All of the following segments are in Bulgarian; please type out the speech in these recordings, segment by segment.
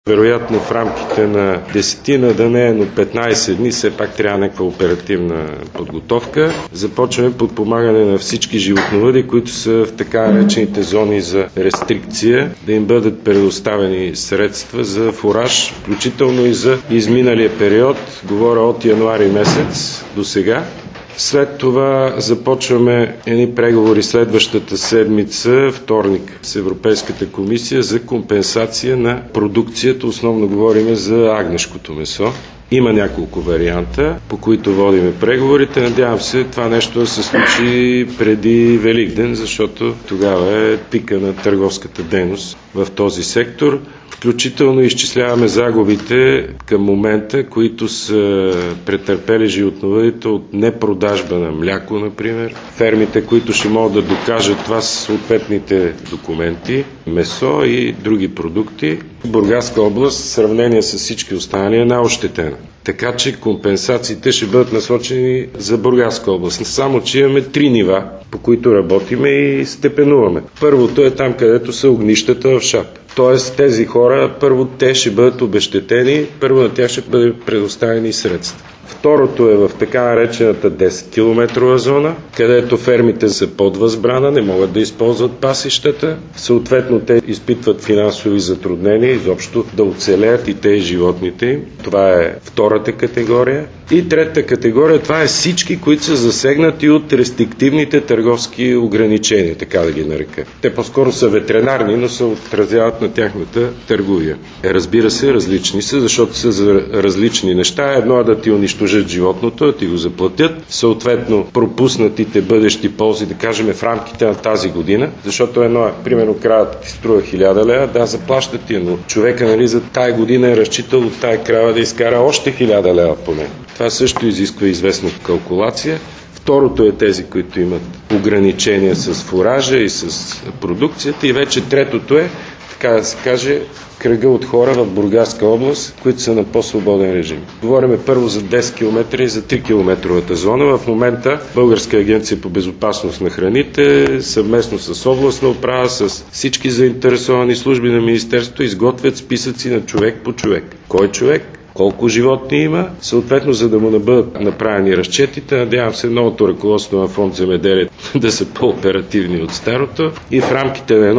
Вероятно в рамките на 10, да не е, но 15 дни, все пак трябва някаква оперативна подготовка. Започваме подпомагане на всички животновъди, които са в така наречените зони за рестрикция, да им бъдат предоставени средства за фураж, включително и за изминалия период, говоря от януари месец до сега. След това започваме едни преговори следващата седмица, вторник, с Европейската комисия за компенсация на продукцията. Основно говорим за агнешкото месо. Има няколко варианта, по които водиме преговорите. Надявам се това нещо да се случи преди Великден, защото тогава е пика на търговската дейност в този сектор. Включително изчисляваме загубите към момента, които са претърпели животновъдите от непродажба на мляко, например. Фермите, които ще могат да докажат това с съответните документи, месо и други продукти. Бургаска област, в сравнение с всички останали, е най-ощетена. Така че компенсациите ще бъдат насочени за Бургаска област. Само че имаме 3 нива, по които работиме и степенуваме. Първото е там, където са огнищата в Шап. Тоест тези хора, първо те ще бъдат обезщетени, първо на тях ще бъде предоставени средства. Второто е в така наречената 10-километрова зона, където фермите са под възбрана, не могат да използват пасищата. Съответно, те изпитват финансови затруднения, изобщо да оцелеят и те и животните им. Това е втората категория. И третата категория, това е всички, които са засегнати от рестриктивните търговски ограничения, така да ги нарека. Те по-скоро са ветеринарни, но се отразяват на тяхната търговия. Разбира се, различни са, защото са за различни неща. Едно е да ти унищожат животното, да ти го заплатят. Съответно, пропуснатите бъдещи ползи, да кажем, в рамките на тази година, защото едно е, примерно, кравата ти струва 1000 лева, да, заплащат ти, но човека, за тая година е разчитал от тая крава да изкара още 1000 лева поне. Това също изисква известна калкулация. Второто е тези, които имат ограничения с фуража и с продукцията. И вече третото е, така да се каже, кръга от хора в Бургаска област, които са на по-свободен режим. Говорим първо за 10 км и за 3 километровата зона. В момента Българска агенция по безопасност на храните съвместно с областна управа, с всички заинтересовани служби на министерството изготвят списъци на човек по човек. Кой човек? Колко животни има, съответно, за да му бъдат направени разчетите. Надявам се новото ръководство на фонд земеделие да са по-оперативни от старото и в рамките на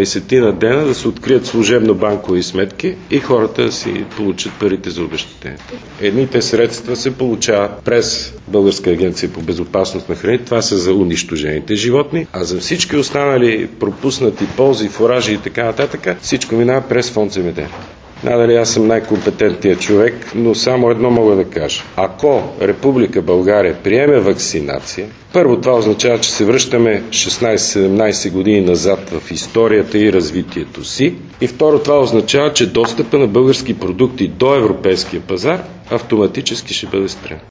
15 дена да се открият служебно банкови сметки и хората да си получат парите за обезщетение. Едните средства се получават през Българска агенция по безопасност на храните, това са за унищожените животни, а за всички останали пропуснати ползи, фуражи и така нататък, всичко минава през фонд земеделие. Надали аз съм най-компетентният човек, но само едно мога да кажа. Ако Република България приеме вакцинация, първо това означава, че се връщаме 16-17 години назад в историята и развитието си. И второ, това означава, че достъпа на български продукти до европейския пазар автоматически ще бъде спрян.